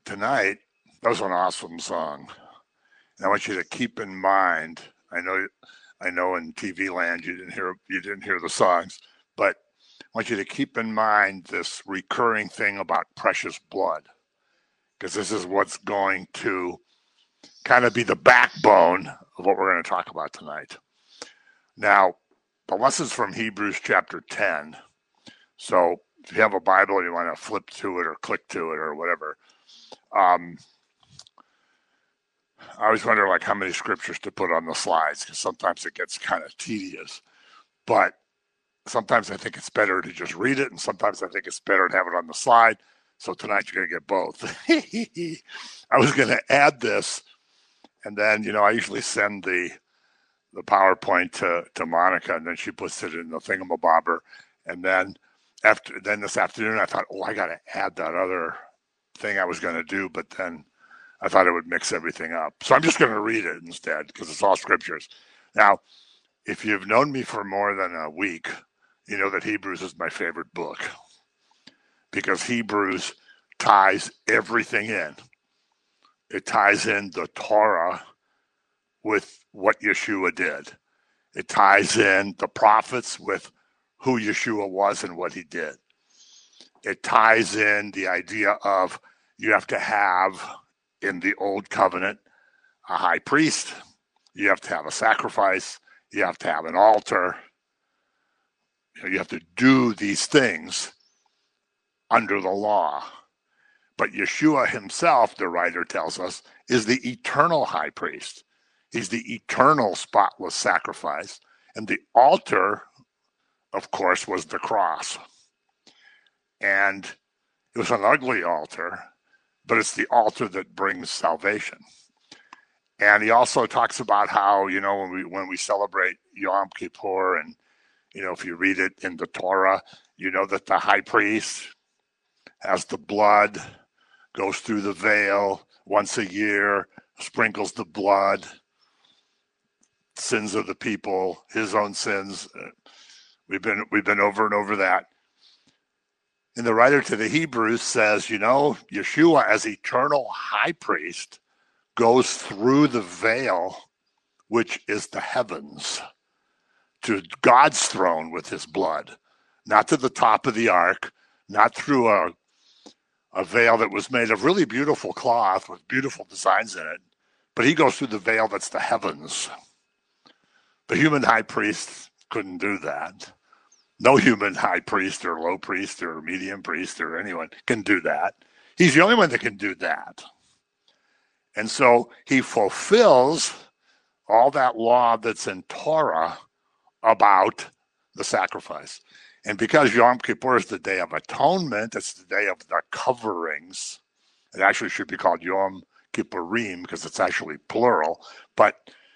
tonight, that was an awesome song. And I want you to keep in mind, I know in TV land you didn't hear the songs, but I want you to keep in mind this recurring thing about precious blood, because this is what's going to kind of be the backbone of what we're going to talk about tonight. Now, the lesson's from Hebrews chapter 10. So if you have a Bible, you want to flip to it or click to it or whatever. I always wonder how many scriptures to put on the slides, because sometimes it gets kind of tedious. But sometimes I think it's better to just read it, and sometimes I think it's better to have it on the slide. So tonight you're going to get both. I was going to add this, and then, I usually send the PowerPoint to Monica, and then she puts it in the thingamabobber. And then this afternoon, I thought, I got to add that other thing I was going to do, but then I thought it would mix everything up. So I'm just going to read it instead, because it's all scriptures. Now, if you've known me for more than a week, you know that Hebrews is my favorite book, because Hebrews ties everything in. It ties in the Torah with what Yeshua did. It ties in the prophets with who Yeshua was and what he did. It ties in the idea of you have to have, in the old covenant, a high priest. You have to have a sacrifice. You have to have an altar. You have to do these things under the law. But Yeshua himself, the writer tells us, is the eternal high priest. He's the eternal spotless sacrifice. And the altar, of course, was the cross. And it was an ugly altar, but it's the altar that brings salvation. And he also talks about how, when we celebrate Yom Kippur, and, if you read it in the Torah, that the high priest has the blood, goes through the veil once a year, sprinkles the blood, sins of the people, his own sins. We've been over and over that. And the writer to the Hebrews says, Yeshua as eternal high priest goes through the veil, which is the heavens, to God's throne with his blood, not to the top of the ark, not through a veil that was made of really beautiful cloth with beautiful designs in it, but he goes through the veil that's the heavens. The human high priest couldn't do that. No human high priest or low priest or medium priest or anyone can do that. He's the only one that can do that. And so he fulfills all that law that's in Torah about the sacrifice. And because Yom Kippur is the Day of Atonement, it's the day of the coverings. It actually should be called Yom Kippurim because it's actually plural. But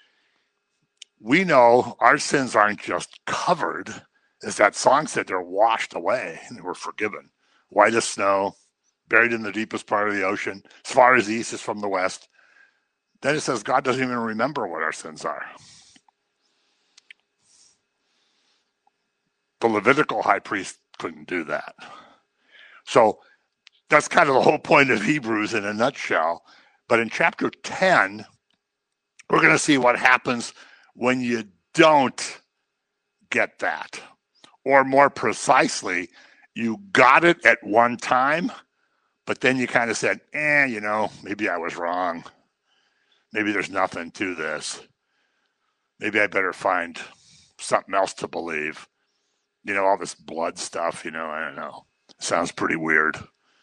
we know our sins aren't just covered. As that song said, they're washed away and we're forgiven. White as snow, buried in the deepest part of the ocean, as far as the east is from the west. Then it says God doesn't even remember what our sins are. The Levitical high priest couldn't do that. So that's kind of the whole point of Hebrews in a nutshell. But in chapter 10, we're going to see what happens when you don't get that. Or more precisely, you got it at one time, but then you kind of said, maybe I was wrong. Maybe there's nothing to this. Maybe I better find something else to believe. All this blood stuff, I don't know. Sounds pretty weird.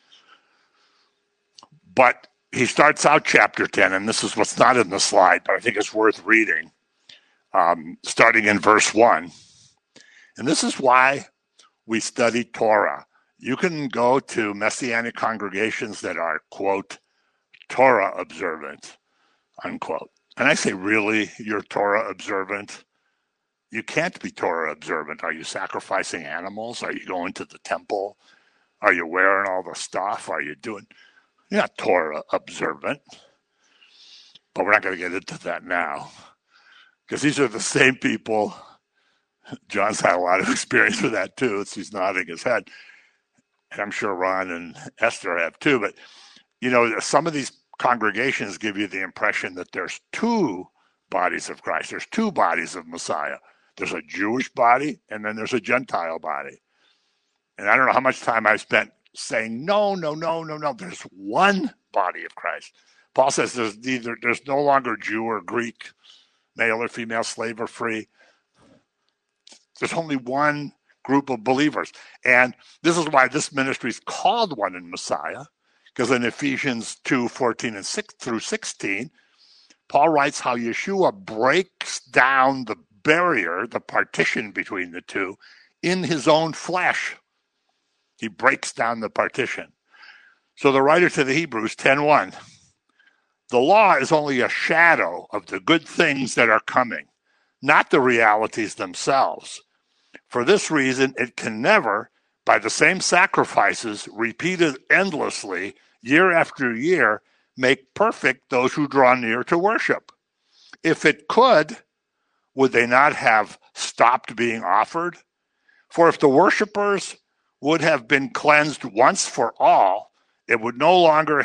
But he starts out chapter 10, and this is what's not in the slide, but I think it's worth reading, starting in verse 1. And this is why we study Torah. You can go to Messianic congregations that are, quote, Torah observant, unquote. And I say, really? You're Torah observant? You can't be Torah observant. Are you sacrificing animals? Are you going to the temple? Are you wearing all the stuff? You're not Torah observant. But we're not going to get into that now. Because these are the same people. John's had a lot of experience with that too. He's nodding his head. And I'm sure Ron and Esther have too. But some of these congregations give you the impression that there's two bodies of Christ. There's two bodies of Messiah. There's a Jewish body, and then there's a Gentile body. And I don't know how much time I've spent saying, no. There's one body of Christ. Paul says there's no longer Jew or Greek, male or female, slave or free. There's only one group of believers. And this is why this ministry is called One in Messiah, because in Ephesians 2:14 and 6 through 16, Paul writes how Yeshua breaks down the barrier, the partition between the two, in his own flesh. He breaks down the partition. So the writer to the Hebrews, 10:1, the law is only a shadow of the good things that are coming, not the realities themselves. For this reason, it can never, by the same sacrifices repeated endlessly, year after year, make perfect those who draw near to worship. If it could, would they not have stopped being offered? For if the worshipers would have been cleansed once for all, it would no longer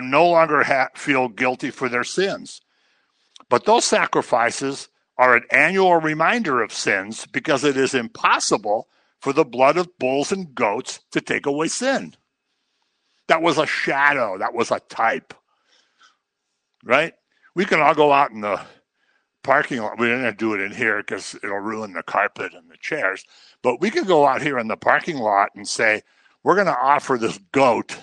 feel guilty for their sins. But those sacrifices are an annual reminder of sins, because it is impossible for the blood of bulls and goats to take away sin. That was a shadow. That was a type. Right? We can all go out in the parking lot. We didn't do it in here because it'll ruin the carpet and the chairs. But we could go out here in the parking lot and say, we're going to offer this goat.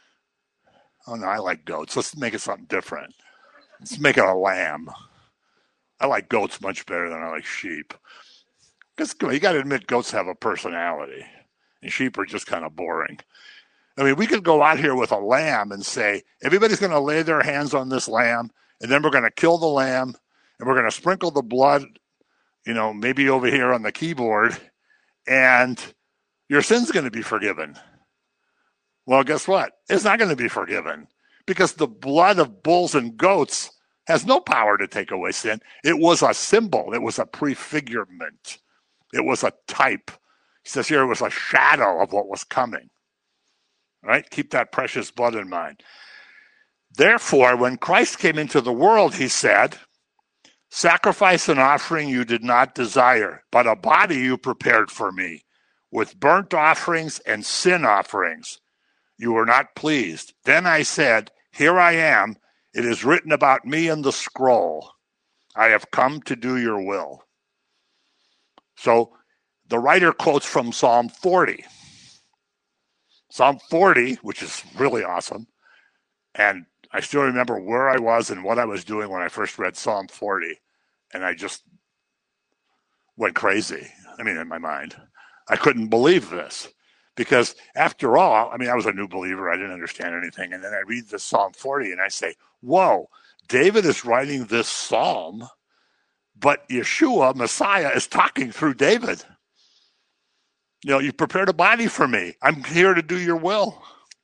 Oh, no, I like goats. Let's make it something different. Let's make it a lamb. I like goats much better than I like sheep. Because you got to admit, goats have a personality, and sheep are just kind of boring. I mean, we could go out here with a lamb and say, everybody's going to lay their hands on this lamb, and then we're going to kill the lamb, and we're going to sprinkle the blood, maybe over here on the keyboard, and your sin's going to be forgiven. Well, guess what? It's not going to be forgiven, because the blood of bulls and goats has no power to take away sin. It was a symbol. It was a prefigurement. It was a type. He says here it was a shadow of what was coming. All right? Keep that precious blood in mind. Therefore, when Christ came into the world, he said, sacrifice and offering you did not desire, but a body you prepared for me. With burnt offerings and sin offerings you were not pleased. Then I said, here I am. It is written about me in the scroll. I have come to do your will. So the writer quotes from Psalm 40. Psalm 40, which is really awesome. And I still remember where I was and what I was doing when I first read Psalm 40. And I just went crazy. In my mind. I couldn't believe this. Because after all, I was a new believer. I didn't understand anything. And then I read this Psalm 40 and I say, whoa, David is writing this psalm, but Yeshua, Messiah, is talking through David. You prepared a body for me. I'm here to do your will.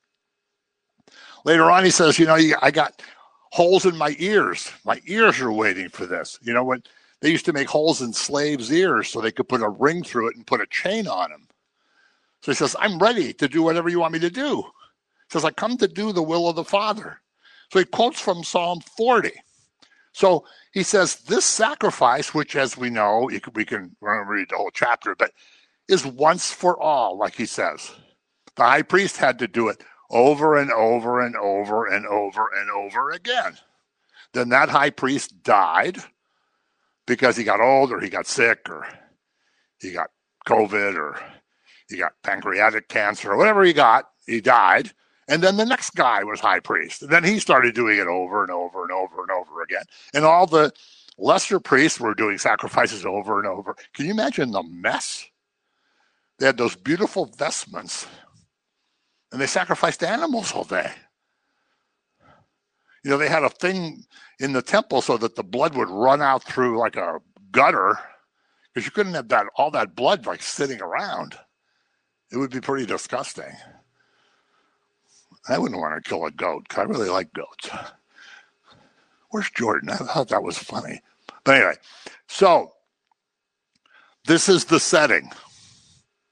Later on, he says, I got holes in my ears. My ears are waiting for this. When they used to make holes in slaves' ears so they could put a ring through it and put a chain on them. So he says, I'm ready to do whatever you want me to do. He says, I come to do the will of the Father. So he quotes from Psalm 40. So he says, this sacrifice, which as we know, we can read the whole chapter, but is once for all, like he says. The high priest had to do it over and over and over and over and over again. Then that high priest died because he got old or he got sick or he got COVID or he got pancreatic cancer or whatever he got, he died. And then the next guy was high priest. And then he started doing it over and over and over and over again. And all the lesser priests were doing sacrifices over and over. Can you imagine the mess? They had those beautiful vestments. And they sacrificed animals all day. They had a thing in the temple so that the blood would run out through like a gutter. Because you couldn't have all that blood like sitting around. It would be pretty disgusting. I wouldn't want to kill a goat because I really like goats. Where's Jordan? I thought that was funny. But anyway, so this is the setting.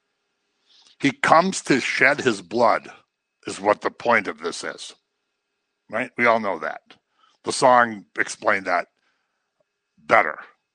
He comes to shed his blood is what the point of this is. right? We all know that. The song explained that better.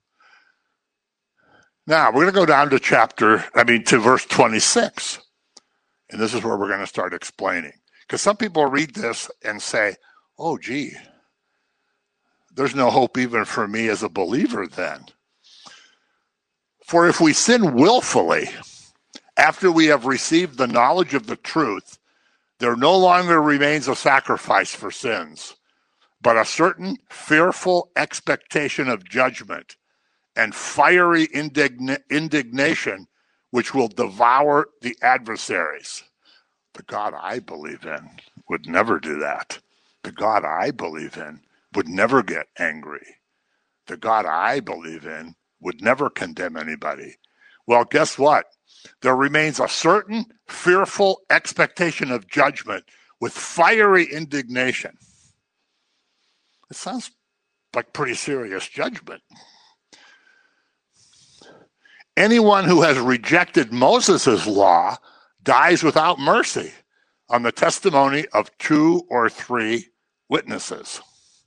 Now, we're going to go down to verse 26. And this is where we're going to start explaining. Because some people read this and say, oh, gee, there's no hope even for me as a believer then. For if we sin willfully, after we have received the knowledge of the truth, there no longer remains a sacrifice for sins, but a certain fearful expectation of judgment and fiery indignation which will devour the adversaries. The God I believe in would never do that. The God I believe in would never get angry. The God I believe in would never condemn anybody. Well, guess what? There remains a certain fearful expectation of judgment with fiery indignation. It sounds like pretty serious judgment. Anyone who has rejected Moses' law dies without mercy on the testimony of 2 or 3 witnesses.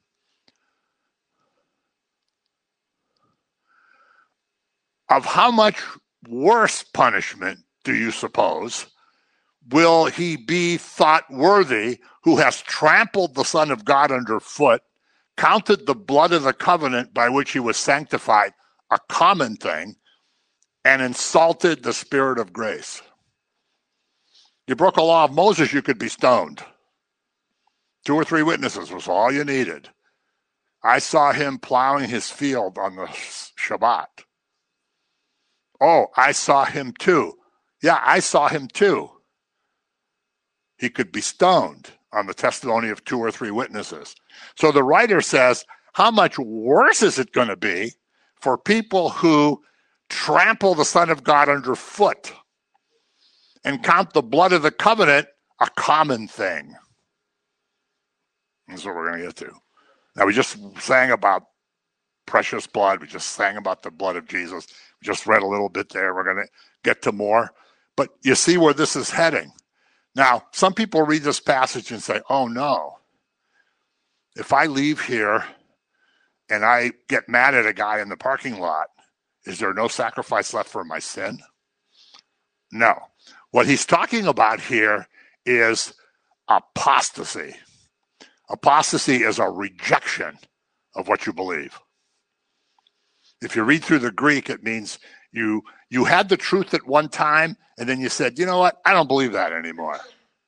Of how much worse punishment do you suppose will he be thought worthy who has trampled the Son of God underfoot, counted the blood of the covenant by which he was sanctified a common thing, and insulted the Spirit of grace? You broke a law of Moses, you could be stoned. 2 or 3 witnesses was all you needed. I saw him plowing his field on the Shabbat. Oh, I saw him too. Yeah, I saw him too. He could be stoned on the testimony of 2 or 3 witnesses. So the writer says, how much worse is it going to be for people who trample the Son of God underfoot and count the blood of the covenant a common thing? That's what we're going to get to. Now, we just sang about precious blood. We just sang about the blood of Jesus. We just read a little bit there. We're going to get to more. But you see where this is heading. Now, some people read this passage and say, oh, no. If I leave here and I get mad at a guy in the parking lot, is there no sacrifice left for my sin? No. What he's talking about here is apostasy. Apostasy is a rejection of what you believe. If you read through the Greek, it means you had the truth at one time, and then you said, you know what? I don't believe that anymore.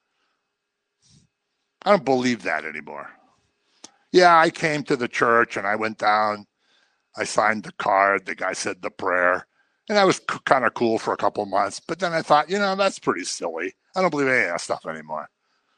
I don't believe that anymore. Yeah, I came to the church, and I went down. I signed the card. The guy said the prayer. And that was kind of cool for a couple of months. But then I thought, that's pretty silly. I don't believe any of that stuff anymore.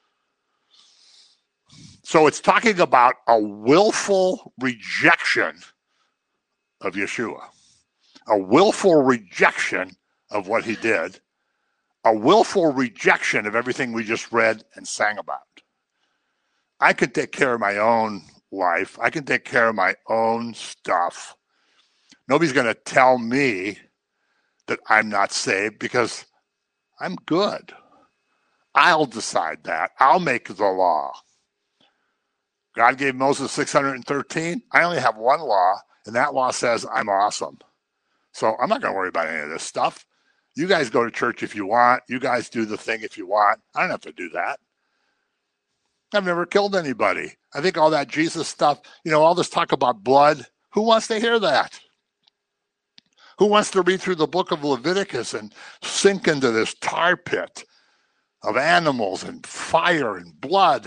So it's talking about a willful rejection of Yeshua, a willful rejection of what he did, a willful rejection of everything we just read and sang about. I can take care of my own life. I can take care of my own stuff. Nobody's going to tell me that I'm not saved because I'm good. I'll decide that. I'll make the law. God gave Moses 613. I only have one law, and that law says I'm awesome. So I'm not going to worry about any of this stuff. You guys go to church if you want. You guys do the thing if you want. I don't have to do that. I've never killed anybody. I think all that Jesus stuff, all this talk about blood, who wants to hear that? Who wants to read through the book of Leviticus and sink into this tar pit of animals and fire and blood?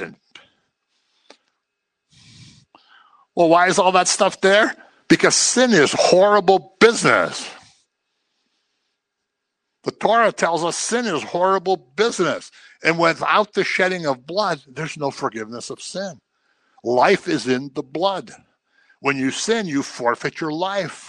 Well, why is all that stuff there? Because sin is horrible business. The Torah tells us sin is horrible business. And without the shedding of blood, there's no forgiveness of sin. Life is in the blood. When you sin, you forfeit your life.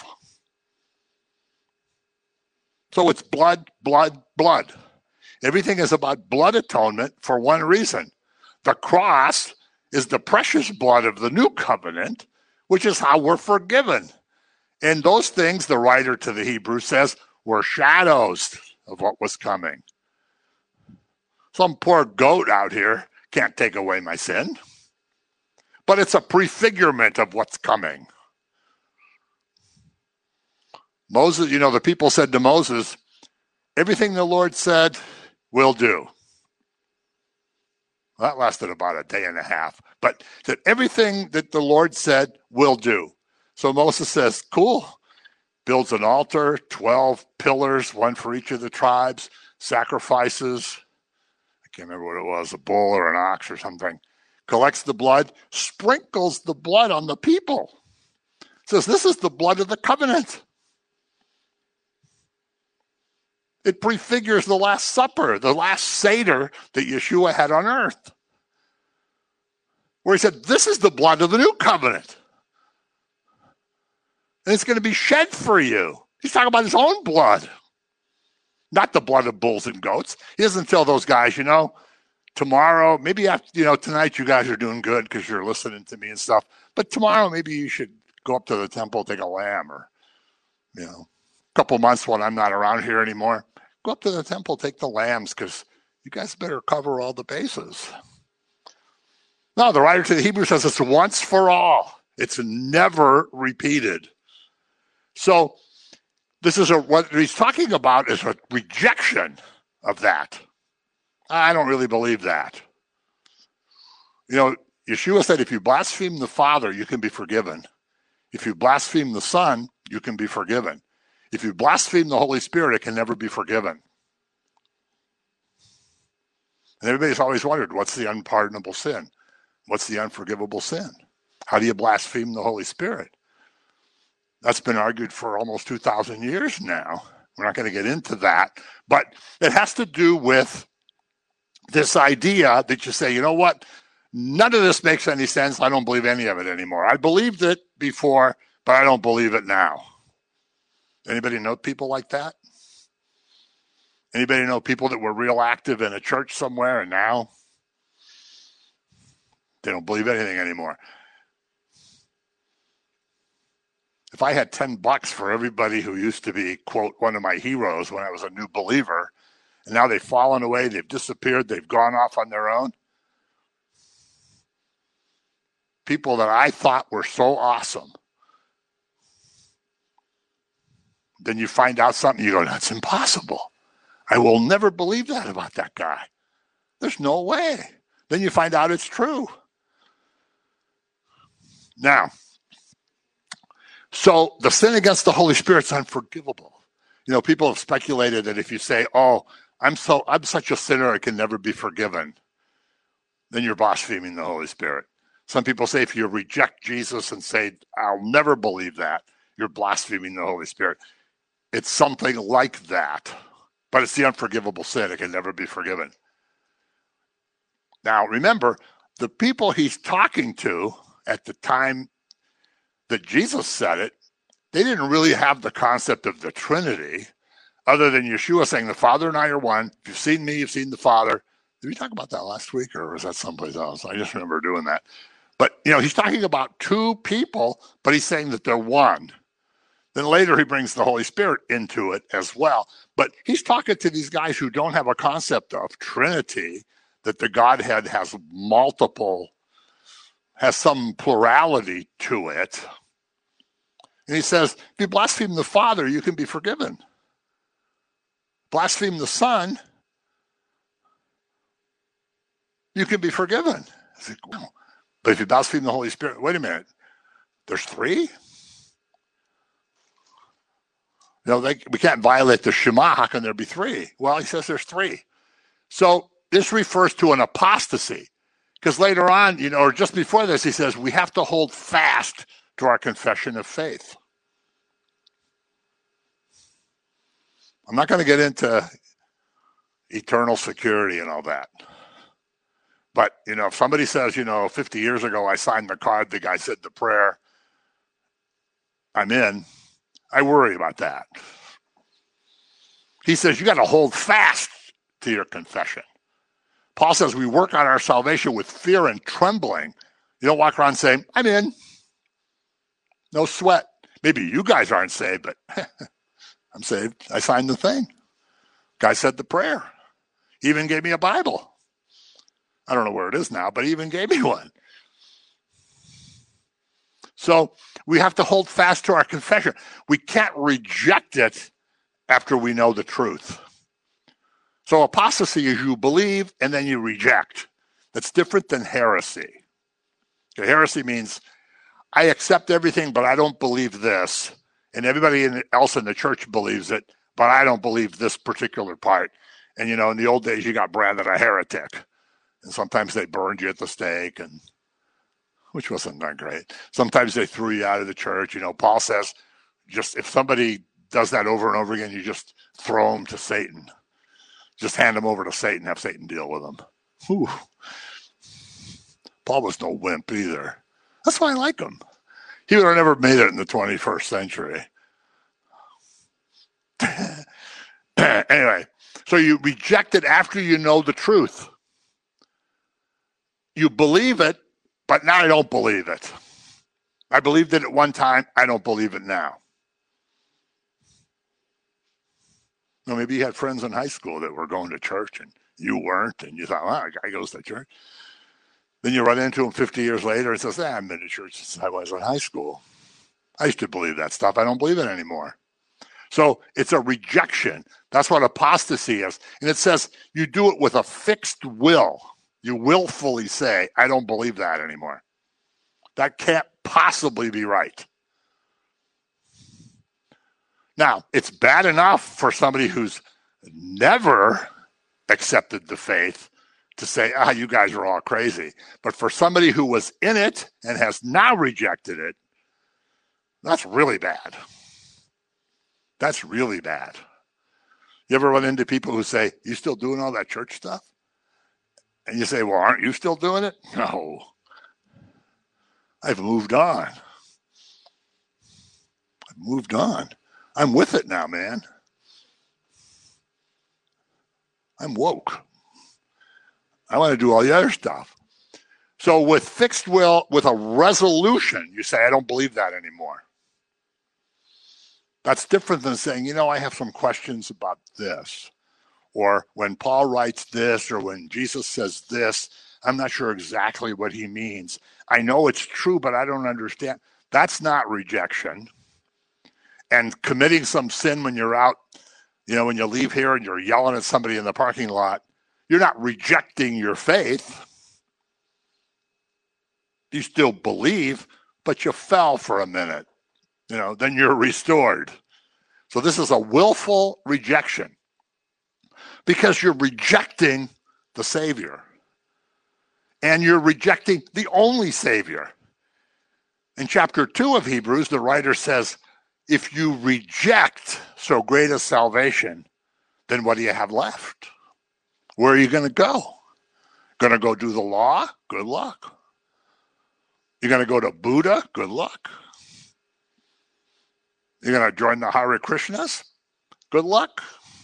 So it's blood, blood, blood. Everything is about blood atonement for one reason. The cross is the precious blood of the new covenant, which is how we're forgiven. And those things, the writer to the Hebrews says, were shadows of what was coming. Some poor goat out here can't take away my sin. but it's a prefigurement of what's coming. Moses, the people said to Moses, everything the Lord said, we'll do. That lasted about a day and a half, but that everything that the Lord said, we'll do. So Moses says, cool. Builds an altar, 12 pillars, one for each of the tribes, sacrifices, I can't remember what it was, a bull or an ox or something, collects the blood, sprinkles the blood on the people. Says, this is the blood of the covenant. It prefigures the Last Supper, the last Seder that Yeshua had on earth, where he said, this is the blood of the new covenant. And it's going to be shed for you. He's talking about his own blood, not the blood of bulls and goats. He doesn't tell those guys, tomorrow, maybe after, tonight you guys are doing good because you're listening to me and stuff. But tomorrow, maybe you should go up to the temple, take a lamb, or, a couple months when I'm not around here anymore, go up to the temple, take the lambs, because you guys better cover all the bases. No, the writer to the Hebrews says it's once for all. It's never repeated. So this is what he's talking about is a rejection of that. I don't really believe that. Yeshua said, if you blaspheme the Father, you can be forgiven. If you blaspheme the Son, you can be forgiven. If you blaspheme the Holy Spirit, it can never be forgiven. And everybody's always wondered, what's the unpardonable sin? What's the unforgivable sin? How do you blaspheme the Holy Spirit? That's been argued for almost 2,000 years now. We're not going to get into that. But it has to do with this idea that you say, you know what? None of this makes any sense. I don't believe any of it anymore. I believed it before, but I don't believe it now. Anybody know people like that? Anybody know people that were real active in a church somewhere and now they don't believe anything anymore? If I had $10 for everybody who used to be, quote, one of my heroes when I was a new believer, and now they've fallen away, they've disappeared, they've gone off on their own. People that I thought were so awesome. Then you find out something, you go, that's impossible. I will never believe that about that guy. There's no way. Then you find out it's true. Now, so the sin against the Holy Spirit's unforgivable. People have speculated that if you say, oh, I'm such a sinner, it can never be forgiven, then you're blaspheming the Holy Spirit. Some people say if you reject Jesus and say, I'll never believe that, you're blaspheming the Holy Spirit. It's something like that, but it's the unforgivable sin. It can never be forgiven. Now, remember, the people he's talking to at the time that Jesus said it, they didn't really have the concept of the Trinity, other than Yeshua saying, the Father and I are one. If you've seen me, you've seen the Father. Did we talk about that last week, or was that someplace else? I just remember doing that. But, he's talking about two people, but he's saying that they're one. Then later he brings the Holy Spirit into it as well. But he's talking to these guys who don't have a concept of Trinity, that the Godhead has some plurality to it. And he says, if you blaspheme the Father, you can be forgiven. Blaspheme the Son, you can be forgiven. I think, well, but if you blaspheme the Holy Spirit, wait a minute, there's three? We can't violate the Shema. How can there be three? Well, he says there's three. So this refers to an apostasy. Because later on, or just before this, he says we have to hold fast to our confession of faith. I'm not going to get into eternal security and all that. But, if somebody says, 50 years ago I signed the card, the guy said the prayer, I'm in, I worry about that. He says you got to hold fast to your confession. Paul says we work on our salvation with fear and trembling. You don't walk around saying, I'm in. No sweat. Maybe you guys aren't saved, but I'm saved. I signed the thing. Guy said the prayer. He even gave me a Bible. I don't know where it is now, but he even gave me one. So we have to hold fast to our confession. We can't reject it after we know the truth. So apostasy is you believe and then you reject. That's different than heresy. Okay, heresy means I accept everything, but I don't believe this. And everybody else in the church believes it, but I don't believe this particular part. And, you know, in the old days, you got branded a heretic. And sometimes they burned you at the stake, and which wasn't that great. Sometimes they threw you out of the church. You know, Paul says, just if somebody does that over and over again, you just throw them to Satan. Just hand them over to Satan, have Satan deal with them. Whew. Paul was no wimp either. That's why I like him. He would have never made it in the 21st century. Anyway, so you reject it after you know the truth. You believe it, but now I don't believe it. I believed it at one time. I don't believe it now. Well, maybe you had friends in high school that were going to church and you weren't, and you thought, well, a guy goes to church. Then you run into him 50 years later and says, I've been to church since I was in high school. I used to believe that stuff. I don't believe it anymore. So it's a rejection. That's what apostasy is. And it says you do it with a fixed will. You willfully say, I don't believe that anymore. That can't possibly be right. Now, it's bad enough for somebody who's never accepted the faith to say, you guys are all crazy. But for somebody who was in it and has now rejected it, that's really bad. That's really bad. You ever run into people who say, you still doing all that church stuff? And you say, well, aren't you still doing it? No. I've moved on. I've moved on. I'm with it now, man. I'm woke. I want to do all the other stuff. So with fixed will, with a resolution, you say, I don't believe that anymore. That's different than saying, I have some questions about this. Or when Paul writes this, or when Jesus says this, I'm not sure exactly what he means. I know it's true, but I don't understand. That's not rejection. And committing some sin when you're out, when you leave here and you're yelling at somebody in the parking lot, you're not rejecting your faith. You still believe, but you fell for a minute. Then you're restored. So this is a willful rejection because you're rejecting the Savior. And you're rejecting the only Savior. In chapter 2 of Hebrews, the writer says, if you reject so great a salvation, then what do you have left? Where are you going to go? Going to go do the law? Good luck. You're going to go to Buddha? Good luck. You're going to join the Hare Krishnas? Good luck.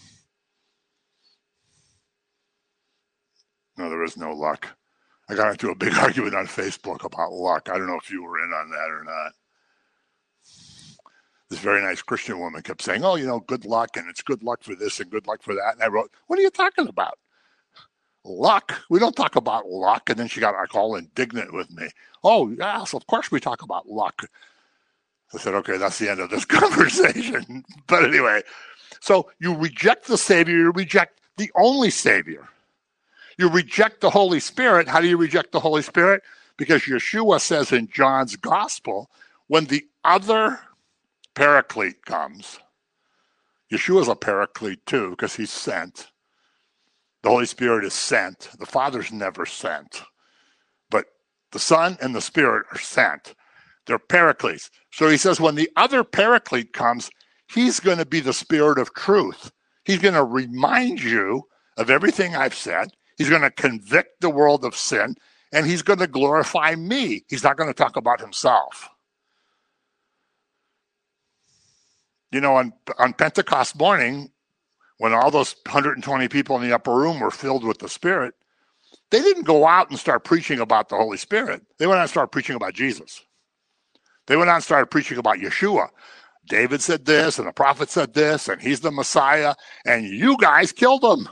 No, there is no luck. I got into a big argument on Facebook about luck. I don't know if you were in on that or not. This very nice Christian woman kept saying, good luck, and it's good luck for this and good luck for that. And I wrote, what are you talking about? Luck? We don't talk about luck. And then she got all indignant with me. Oh, yes, of course we talk about luck. I said, okay, that's the end of this conversation. But anyway, so you reject the Savior, you reject the only Savior. You reject the Holy Spirit. How do you reject the Holy Spirit? Because Yeshua says in John's Gospel, when the other Paraclete comes, Yeshua's a Paraclete too because he's sent. The Holy Spirit is sent. The Father's never sent. But the Son and the Spirit are sent. They're Paracletes. So he says when the other Paraclete comes, he's going to be the Spirit of truth. He's going to remind you of everything I've said. He's going to convict the world of sin, and he's going to glorify me. He's not going to talk about himself. On Pentecost morning, when all those 120 people in the upper room were filled with the Spirit, they didn't go out and start preaching about the Holy Spirit. They went out and started preaching about Jesus. They went out and started preaching about Yeshua. David said this, and the prophet said this, and he's the Messiah, and you guys killed him.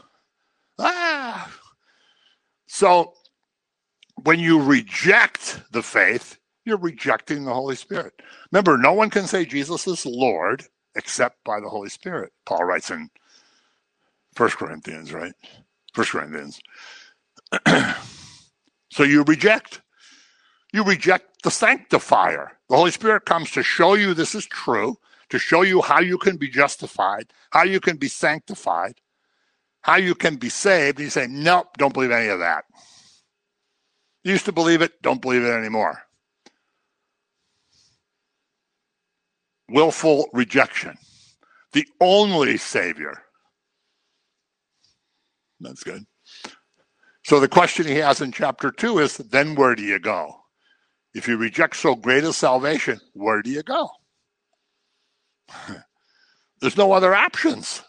So when you reject the faith, You're rejecting the Holy Spirit. Remember, no one can say Jesus is Lord except by the Holy Spirit. Paul writes in 1 Corinthians, right? 1 Corinthians. So you reject. You reject the sanctifier. The Holy Spirit comes to show you this is true, to show you how you can be justified, how you can be sanctified, how you can be saved. And you say, nope, don't believe any of that. You used to believe it, don't believe it anymore. Willful rejection. The only Savior. That's good. So the question he has in chapter 2 is, then where do you go? If you reject so great a salvation, where do you go? There's no other options.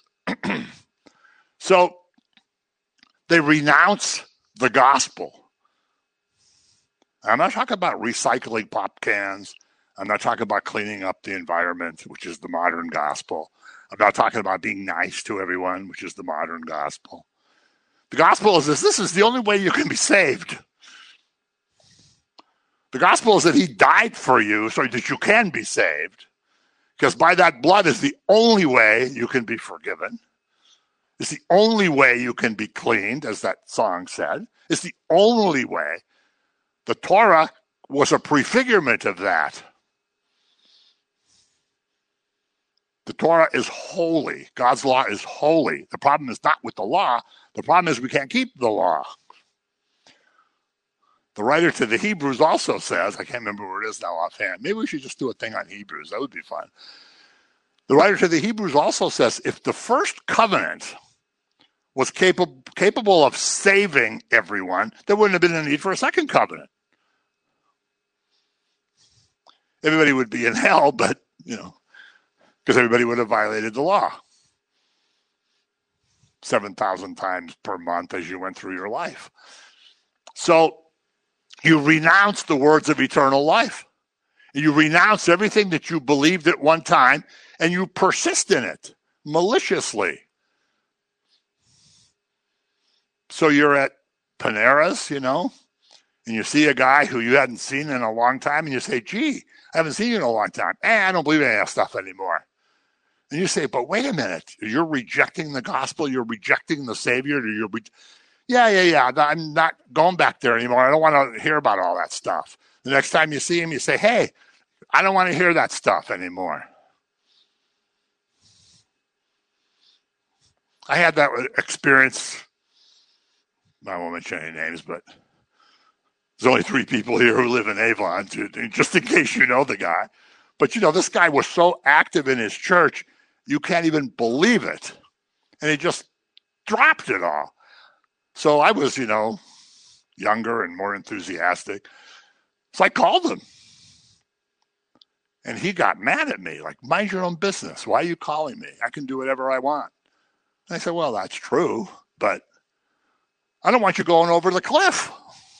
So they renounce the gospel. I'm not talking about recycling pop cans. I'm not talking about cleaning up the environment, which is the modern gospel. I'm not talking about being nice to everyone, which is the modern gospel. The gospel is this is the only way you can be saved. The gospel is that he died for you so that you can be saved. Because by that blood is the only way you can be forgiven. It's the only way you can be cleaned, as that song said. It's the only way. The Torah was a prefigurement of that. The Torah is holy. God's law is holy. The problem is not with the law. The problem is we can't keep the law. The writer to the Hebrews also says, I can't remember where it is now offhand. Maybe we should just do a thing on Hebrews. That would be fun. The writer to the Hebrews also says, if the first covenant was capable of saving everyone, there wouldn't have been a need for a second covenant. Everybody would be in hell, but, because everybody would have violated the law 7,000 times per month as you went through your life. So you renounce the words of eternal life. You renounce everything that you believed at one time, and you persist in it maliciously. So you're at Panera's, and you see a guy who you hadn't seen in a long time, and you say, gee, I haven't seen you in a long time. I don't believe any of that stuff anymore. And you say, but wait a minute, you're rejecting the gospel, you're rejecting the Savior, yeah, I'm not going back there anymore. I don't want to hear about all that stuff. The next time you see him, you say, hey, I don't want to hear that stuff anymore. I had that experience. I won't mention any names, but there's only 3 people here who live in Avon, just in case you know the guy. But, this guy was so active in his church, you can't even believe it. And he just dropped it all. So I was, younger and more enthusiastic. So I called him. And he got mad at me, like, mind your own business. Why are you calling me? I can do whatever I want. And I said, well, that's true, but I don't want you going over the cliff.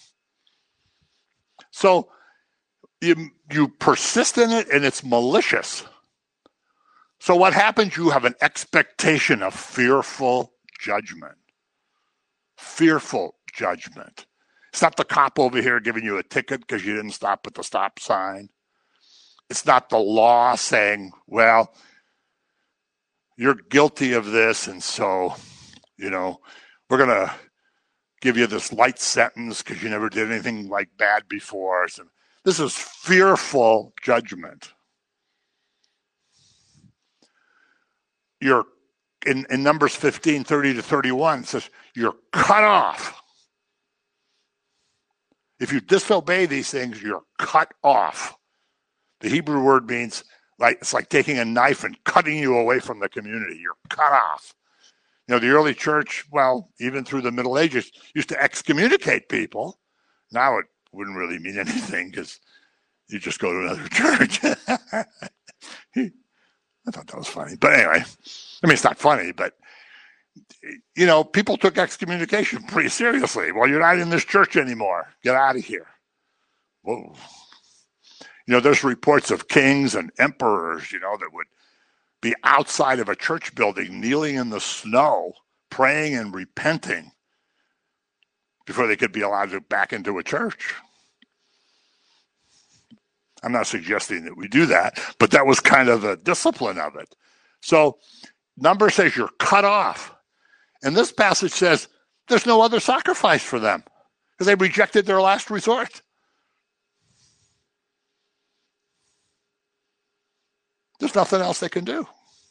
So you persist in it, and it's malicious. So what happens? You have an expectation of fearful judgment. Fearful judgment. It's not the cop over here giving you a ticket because you didn't stop at the stop sign. It's not the law saying, well, you're guilty of this, and so, we're going to give you this light sentence because you never did anything like bad before. So this is fearful judgment. You're in Numbers 15, 30 to 31, it says you're cut off. If you disobey these things, you're cut off. The Hebrew word means it's like taking a knife and cutting you away from the community. You're cut off. The early church, even through the Middle Ages, used to excommunicate people. Now it wouldn't really mean anything because you just go to another church. I thought that was funny. But anyway, it's not funny, but, people took excommunication pretty seriously. Well, you're not in this church anymore. Get out of here. Whoa. There's reports of kings and emperors, that would be outside of a church building, kneeling in the snow, praying and repenting before they could be allowed to back into a church. I'm not suggesting that we do that, but that was kind of the discipline of it. So Numbers says you're cut off. And this passage says there's no other sacrifice for them because they rejected their last resort. There's nothing else they can do.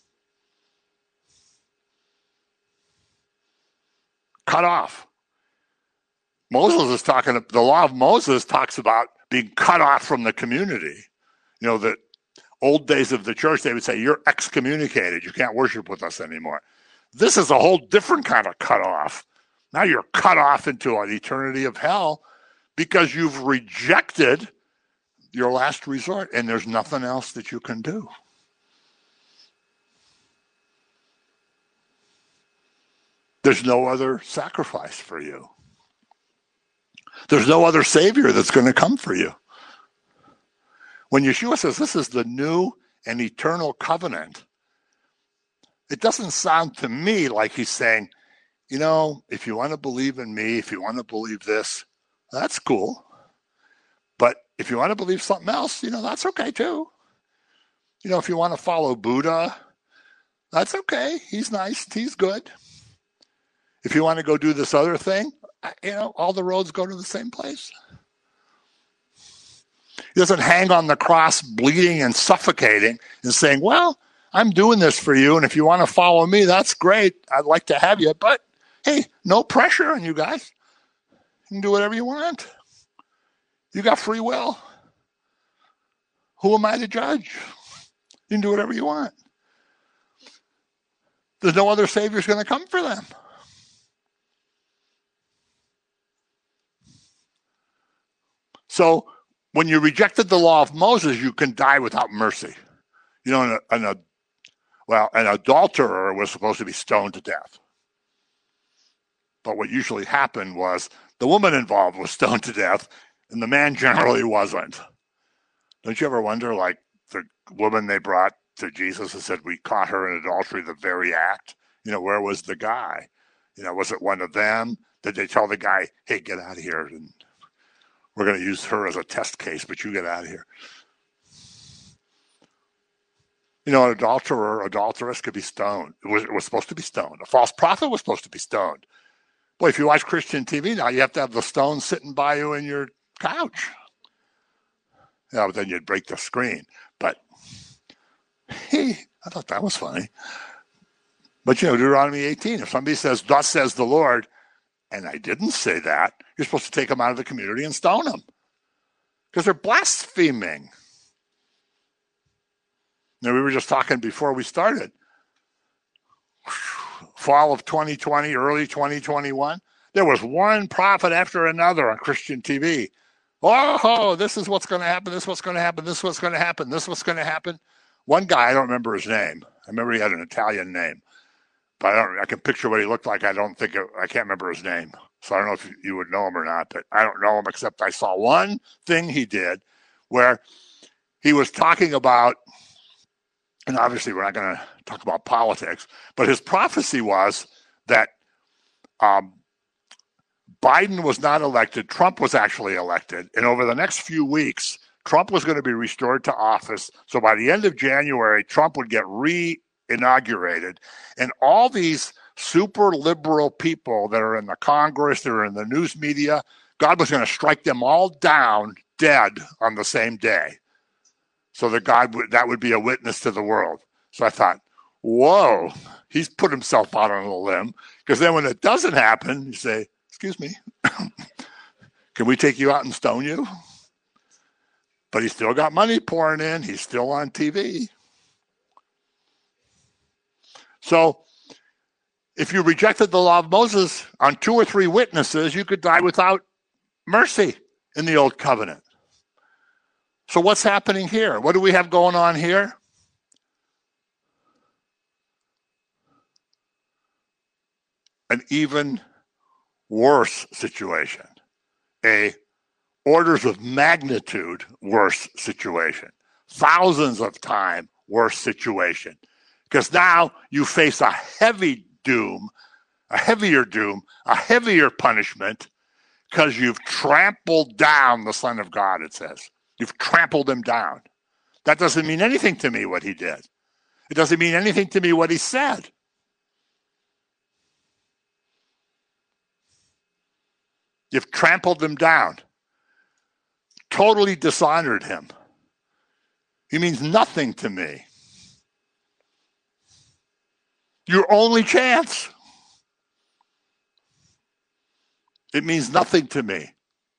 Cut off. Moses is talking, the law of Moses talks about being cut off from the community. You know, the old days of the church, they would say, you're excommunicated. You can't worship with us anymore. This is a whole different kind of cut off. Now you're cut off into an eternity of hell because you've rejected your last resort and there's nothing else that you can do. There's no other sacrifice for you. There's no other Savior that's going to come for you. When Yeshua says this is the new and eternal covenant, it doesn't sound to me like he's saying, you know, if you want to believe in me, if you want to believe this, that's cool. But if you want to believe something else, you know, that's okay too. You know, if you want to follow Buddha, that's okay. He's nice. He's good. If you want to go do this other thing, you know, all the roads go to the same place. He doesn't hang on the cross bleeding and suffocating and saying, well, I'm doing this for you, and if you want to follow me, that's great. I'd like to have you, but hey, no pressure on you guys. You can do whatever you want. You got free will. Who am I to judge? You can do whatever you want. There's no other Savior's going to come for them. So when you rejected the law of Moses, you can die without mercy. You know, an adulterer was supposed to be stoned to death. But what usually happened was the woman involved was stoned to death, and the man generally wasn't. Don't you ever wonder, like the woman they brought to Jesus and said, we caught her in adultery, the very act? You know, where was the guy? You know, was it one of them? Did they tell the guy, hey, get out of here, and we're going to use her as a test case, but you get out of here? You know, an adulterer, adulteress could be stoned. It was supposed to be stoned. A false prophet was supposed to be stoned. Boy, if you watch Christian TV now, you have to have the stone sitting by you in your couch. Yeah, but then you'd break the screen. But, hey, I thought that was funny. But, you know, Deuteronomy 18, if somebody says, thus says the Lord, and I didn't say that, you're supposed to take them out of the community and stone them. Because they're blaspheming. Now, we were just talking before we started. Fall of 2020, early 2021, there was one prophet after another on Christian TV. Oh, this is what's going to happen, this is what's going to happen, this is what's going to happen, this is what's going to happen. One guy, I don't remember his name. I remember he had an Italian name. But I can picture what he looked like. I can't remember his name. So I don't know if you would know him or not, but I don't know him except I saw one thing he did where he was talking about, and obviously we're not going to talk about politics, but his prophecy was that Biden was not elected. Trump was actually elected. And over the next few weeks, Trump was going to be restored to office. So by the end of January, Trump would get re-inaugurated. And all these super liberal people that are in the Congress, that are in the news media, God was going to strike them all down dead on the same day. So that would be a witness to the world. So I thought, whoa, he's put himself out on a limb. Because then when it doesn't happen, you say, excuse me, can we take you out and stone you? But he's still got money pouring in. He's still on TV. So if you rejected the law of Moses on 2 or 3 witnesses, you could die without mercy in the old covenant. So what's happening here? What do we have going on here? An even worse situation. A orders of magnitude worse situation. Thousands of times worse situation. Because now you face a heavy doom, a heavier punishment, because you've trampled down the Son of God, it says. You've trampled him down. That doesn't mean anything to me what he did. It doesn't mean anything to me what he said. You've trampled him down. Totally dishonored him. He means nothing to me. Your only chance. It means nothing to me.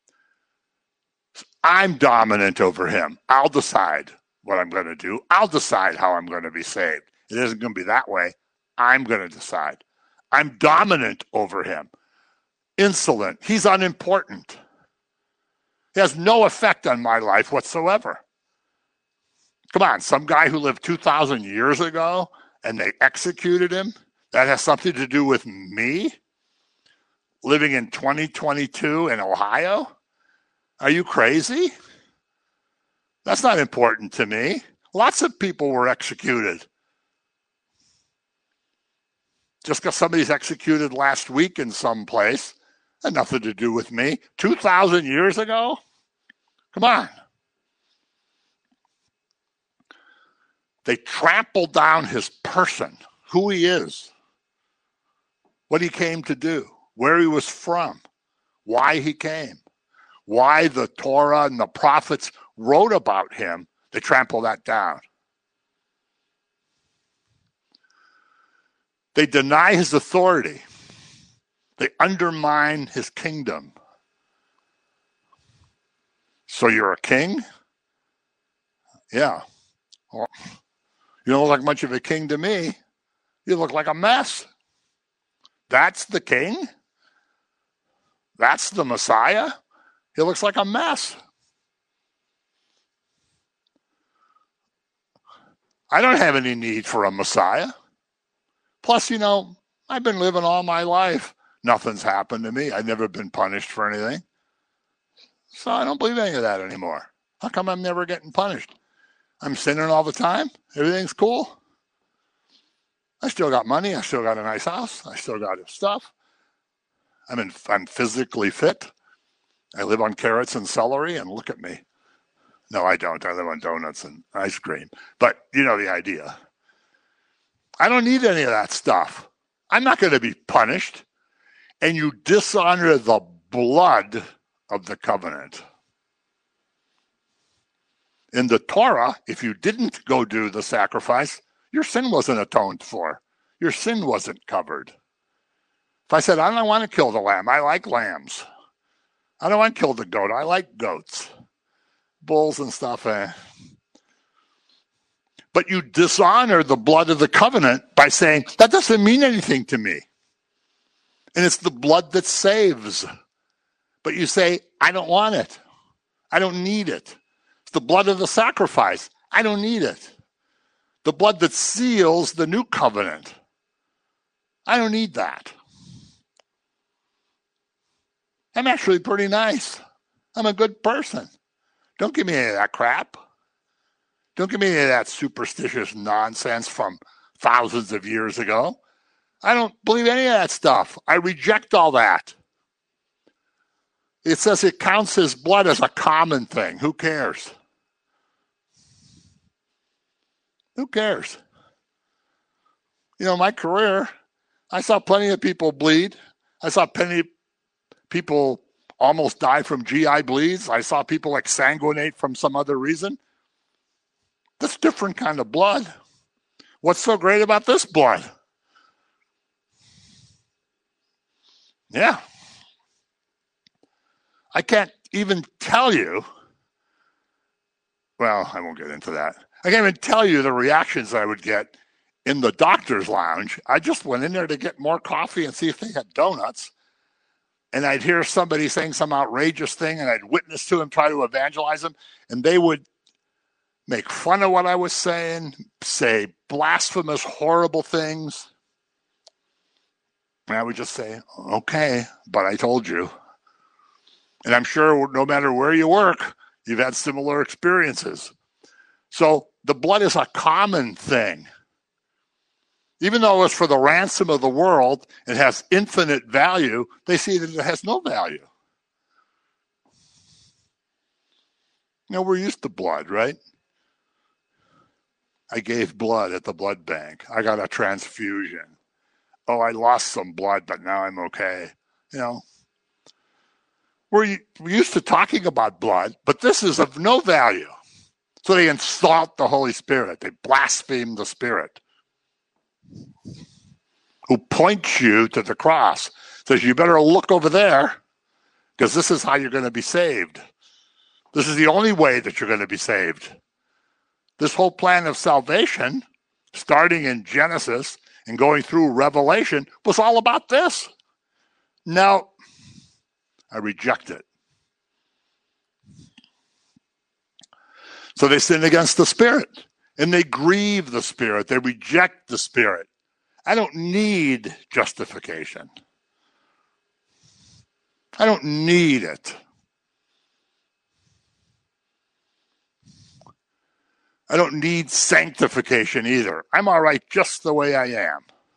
I'm dominant over him. I'll decide what I'm going to do. I'll decide how I'm going to be saved. It isn't going to be that way. I'm going to decide. I'm dominant over him. Insolent. He's unimportant. He has no effect on my life whatsoever. Come on, some guy who lived 2,000 years ago and they executed him, that has something to do with me living in 2022 in Ohio? Are you crazy? That's not important to me. Lots of people were executed. Just because somebody's executed last week in some place, had nothing to do with me. 2,000 years ago? Come on. They trampled down his person, who he is, what he came to do, where he was from, why he came, why the Torah and the prophets wrote about him. They trample that down. They deny his authority. They undermine his kingdom. So you're a king? Yeah. Well, you don't look like much of a king to me. You look like a mess. That's the king? That's the Messiah? He looks like a mess. I don't have any need for a Messiah. Plus, I've been living all my life. Nothing's happened to me. I've never been punished for anything. So I don't believe any of that anymore. How come I'm never getting punished? I'm sinning all the time. Everything's cool. I still got money. I still got a nice house. I still got stuff. I'm physically fit. I live on carrots and celery, and look at me. No, I don't. I live on donuts and ice cream. But you know the idea. I don't need any of that stuff. I'm not going to be punished. And you dishonor the blood of the covenant. In the Torah, if you didn't go do the sacrifice, your sin wasn't atoned for. Your sin wasn't covered. If I said, I don't want to kill the lamb, I like lambs. I don't want to kill the goat, I like goats. Bulls and stuff. But you dishonor the blood of the covenant by saying, that doesn't mean anything to me. And it's the blood that saves. But you say, I don't want it. I don't need it. It's the blood of the sacrifice. I don't need it. The blood that seals the new covenant. I don't need that. I'm actually pretty nice. I'm a good person. Don't give me any of that crap. Don't give me any of that superstitious nonsense from thousands of years ago. I don't believe any of that stuff. I reject all that. It says it counts his blood as a common thing. Who cares? Who cares? My career, I saw plenty of people bleed. I saw plenty of people almost die from GI bleeds. I saw people exsanguinate from some other reason. That's different kind of blood. What's so great about this blood? Yeah. I can't even tell you. Well, I won't get into that. I can't even tell you the reactions I would get in the doctor's lounge. I just went in there to get more coffee and see if they had donuts. And I'd hear somebody saying some outrageous thing, and I'd witness to him, try to evangelize him, and they would make fun of what I was saying, say blasphemous, horrible things. And I would just say, okay, but I told you. And I'm sure no matter where you work, you've had similar experiences. So the blood is a common thing. Even though it's for the ransom of the world, it has infinite value, they see that it has no value. We're used to blood, right? I gave blood at the blood bank. I got a transfusion. Oh, I lost some blood, but now I'm okay. We're used to talking about blood, but this is of no value. So they insult the Holy Spirit. They blaspheme the Spirit who points you to the cross. Says you better look over there because this is how you're going to be saved. This is the only way that you're going to be saved. This whole plan of salvation, starting in Genesis and going through Revelation, was all about this. Now, I reject it. So they sin against the Spirit, and they grieve the Spirit. They reject the Spirit. I don't need justification. I don't need it. I don't need sanctification either. I'm all right just the way I am.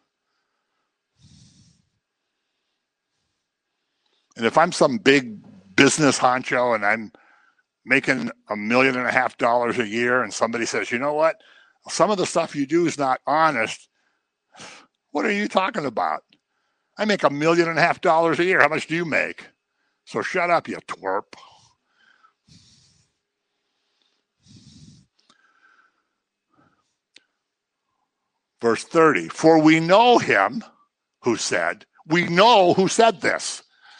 And if I'm some big business honcho and I'm making $1.5 million a year and somebody says, you know what, some of the stuff you do is not honest, what are you talking about? I make $1.5 million a year. How much do you make? So shut up, you twerp. Verse 30, for we know him who said this.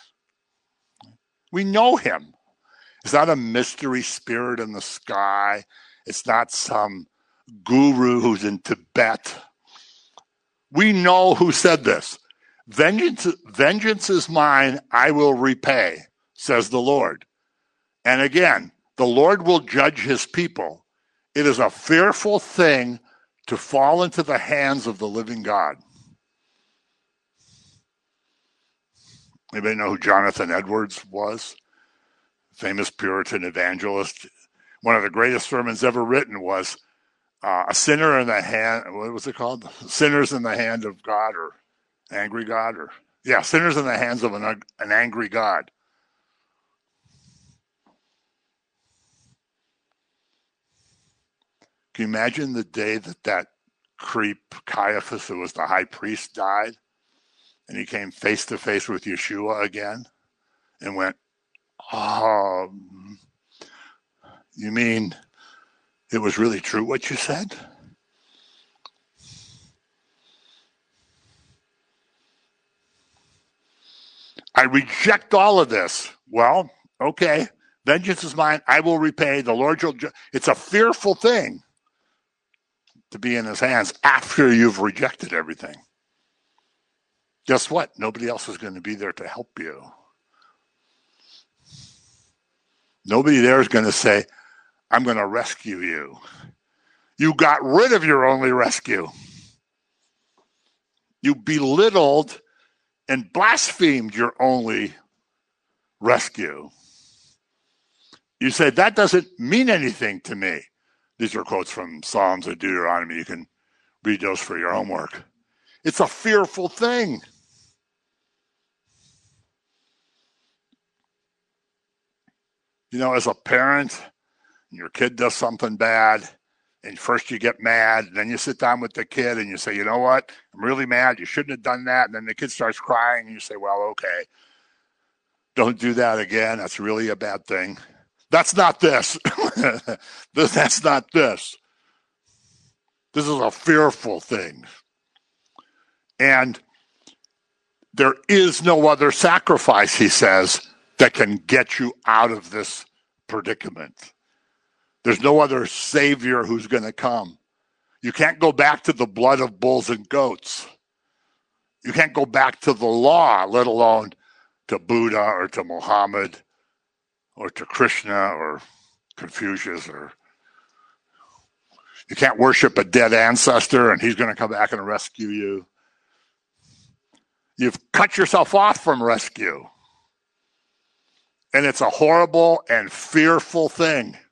We know him. It's not a mystery spirit in the sky. It's not some guru who's in Tibet. We know who said this. Vengeance is mine, I will repay, says the Lord. And again, the Lord will judge his people. It is a fearful thing to fall into the hands of the living God. Anybody know who Jonathan Edwards was? Famous Puritan evangelist. One of the greatest sermons ever written was a sinner in the hand, what was it called? Sinners in the hand of God, or angry God, sinners in the hands of an angry God. Can you imagine the day that creep Caiaphas, who was the high priest, died, and he came face to face with Yeshua again and went, oh, you mean it was really true what you said? I reject all of this. Well, okay, vengeance is mine, I will repay, the Lord will judge. It's a fearful thing to be in his hands after you've rejected everything. Guess what? Nobody else is going to be there to help you. Nobody there is going to say, I'm going to rescue you. You got rid of your only rescue. You belittled and blasphemed your only rescue. You said, that doesn't mean anything to me. These are quotes from Psalms and Deuteronomy. You can read those for your homework. It's a fearful thing. As a parent, your kid does something bad, and first you get mad, then you sit down with the kid and you say, you know what, I'm really mad, you shouldn't have done that, and then the kid starts crying, and you say, well, okay, don't do that again, that's really a bad thing. That's not this. That's not this. This is a fearful thing. And there is no other sacrifice, he says, that can get you out of this predicament. There's no other Savior who's going to come. You can't go back to the blood of bulls and goats. You can't go back to the law, let alone to Buddha or to Muhammad or to Krishna or Confucius. Or you can't worship a dead ancestor and he's going to come back and rescue you. You've cut yourself off from rescue. And it's a horrible and fearful thing.